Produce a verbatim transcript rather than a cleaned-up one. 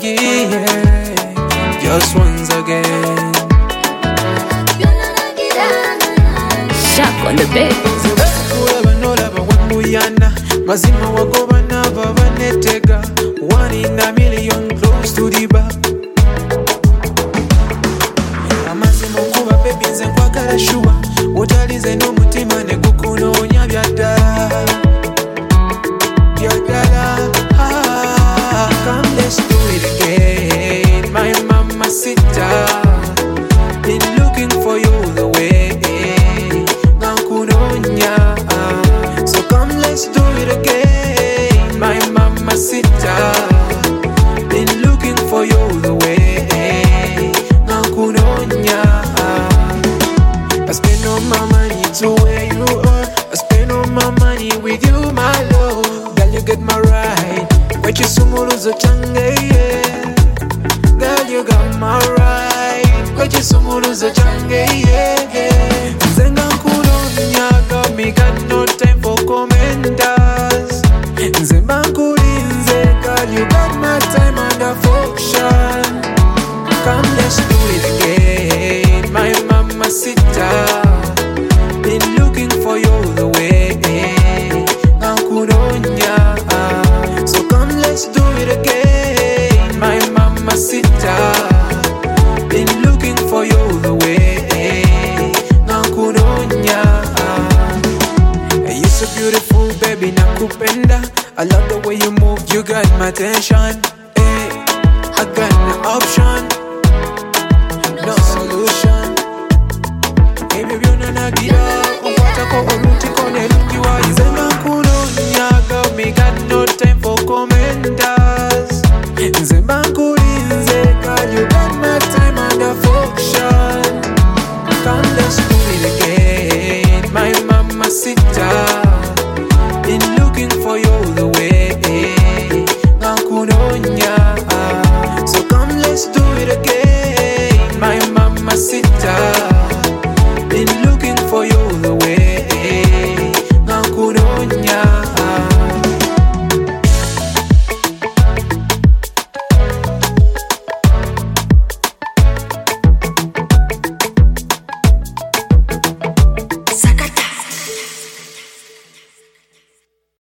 yeah, just once again. Shock on the bed. Mazima wagoba naba banetega. One in a million close to the bar. Amazima kuba baby nze nkwagala shuwa. Utalize n'umutima ne gukunonya byadala. Byadala. Ah, come let's do it again. My mama sita. Been looking for you the way. Nakunonya. So come let's do it again. My mama sita. Been looking for you the way. Nakunonya. I spend all my money to where you are. I spend all my money with you, my love. Girl, you get my right. But you sumuluzo change, yeah. Girl, you got my right. But you sumuluzo change, yeah. Zenga kunonya, got me got no time for commenters. Nzemba kulinze, girl, you got my time under function. Come, let's do it again. My mama sita. Been looking for you the way. Nakunonya. So come, let's do it again. My mama sita. Been looking for you the way. Nakunonya. You're so beautiful, baby, nakupenda. I love the way you move, you got my attention. Hey, I got no option, no solution. Baby, you know na gira. Umwata ko oluti ko nelungi wa izenga kunonya. Girl, me got no time for commenter.